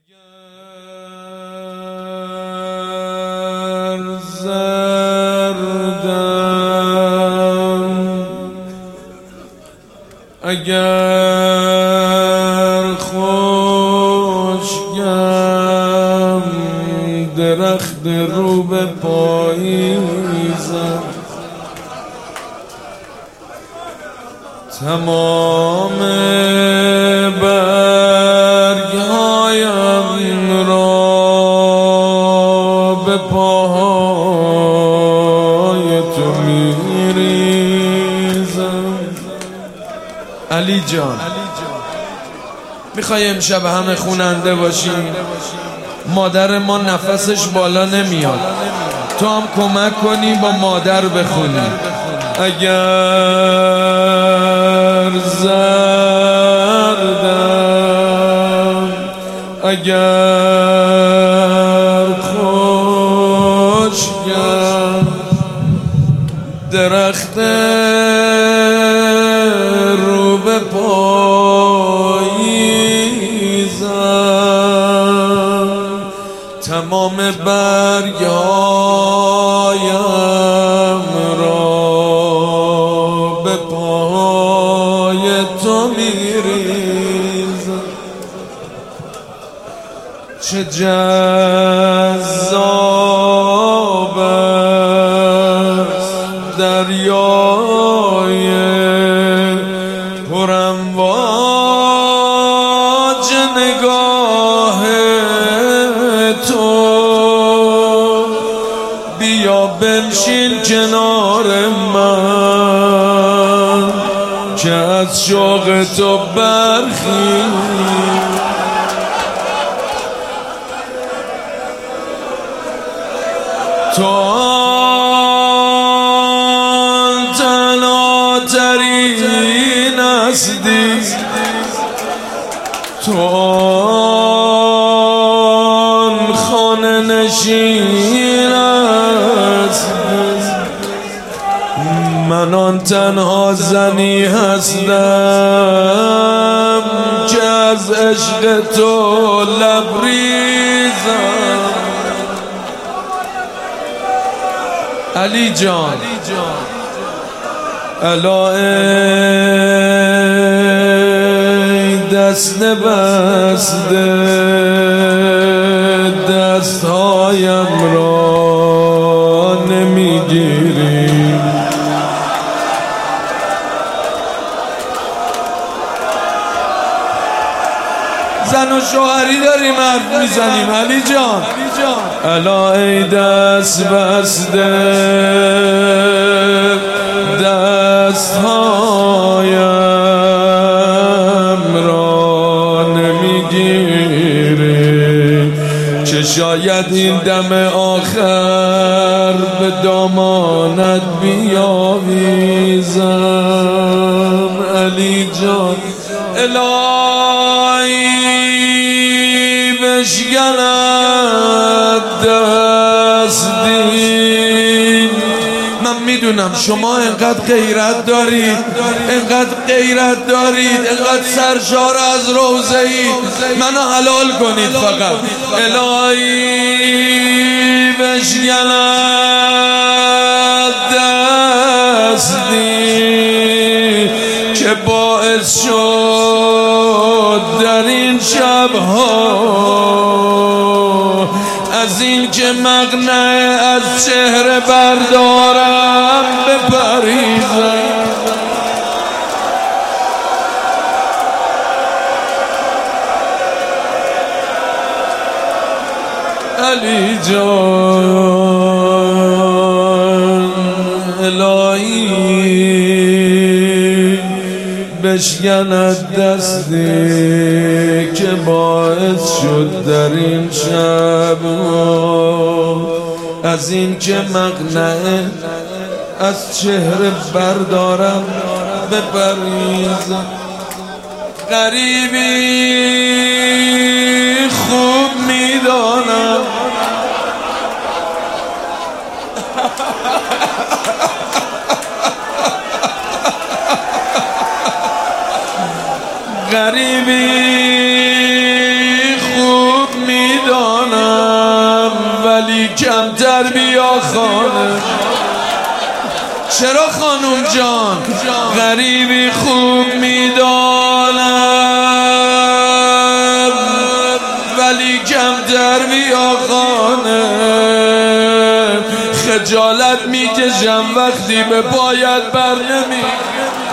اگر زردم اگر خشکم درخت رو به پاییزم تمام برگ‌هایم را به پاهای تو میریزم. علی جان میخوای امشب همه خوننده باشیم؟ مادر ما نفسش بالا نمیاد، تو هم کمک کنی با مادر بخونی. اگر زردم اگر خشکم درخت رو به پاییزم تمام برگ‌هایم را به پای تو میریزم. چه جذاب است دریای پرامواج نگاه تو، بیا بنشین کنار من که از شوق تو برخیزم. تو آن تنها ترین هستی، تو آن خانه نشین هستی، من آن تنها زنی هستم که از عشق تو لبریزم. علی جان الا ای دست بسته دستهایم را نمیگیری، زن و شوهری داریم حرف میزنیم. علی جان الا ای دست بسته دستهایم را نمیگیری که شاید این دم آخر به دامانت بیاویزم. علی جان الهی بشکند دستی، من میدونم شما انقدر غیرت دارید، انقدر سرشار از روضه اید، منو حلال کنید فقط. الهی بشکند دستی که باعث شد در این شبها از این که مقنعه از چهره بردارم بپریزم. علی جان الهی بشکند دستی که باعث شد در این شب از این که مقنعه از چهره بردارم بپریزم. غریبی خوب میدانم غریبی خوب کمتر بیا خانه. چرا خانوم جان غریبی خوب میدانم، ولی کمتر بیا خانه. خجالت میکشم وقتی به پایت بر نمی